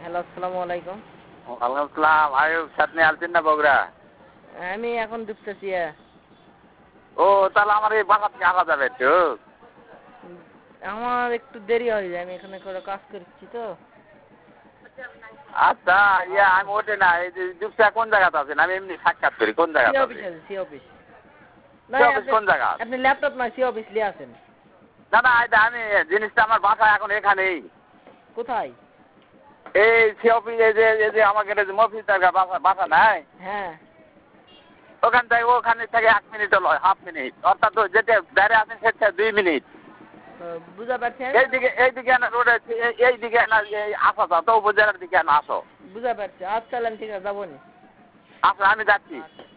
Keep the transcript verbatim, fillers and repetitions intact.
Hello, আসসালামু আলাইকুম। ওয়ালাইকুম আসসালাম। আয়ুব সাতনি আলছেন না বগুড়া? আমি এখন ঢুকতেছি। ও তাহলে আমার এই বাসা থেকে আসা যাবে একটু? আমার একটু দেরি হয়ে যায়, আমি এখানে করে কাজ করছি তো। আচ্ছা, ইয়া আমি ওঠে না, এই যে দুপটা কোন জায়গাতে আছেন? আমি এমনি সাক্ষাৎ করি কোন সি জায়গাতে অফিস আছে? আছে, সি অফিস। না সি অফিস আপনি কোন জায়গা? আপনি ল্যাপটপ না সি অফিস লিয়ে আসেন। না না, এটা আমি জিনিসটা আমার বাসা এখন এখানেই। কোথায়? এই সি অফিস, এই যে এই যে আমাকে যে মফিস জায়গা বাসা বাসা নাই, হ্যাঁ। ওখান থেকে ওখানে থেকে এক মিনিট হলো, হাফ মিনিট, অর্থাৎ যেটা বাইরে আছেন সেটা দুই মিনিট। বুঝা পারছেন? এইদিকে এইদিকে না রোডে, এইদিকে না আসো তো উপজেলার দিকে না আসো। বুঝা পারছি। আজ তাহলে আমি ঠিক আছে যাবো নি। আচ্ছা আমি যাচ্ছি।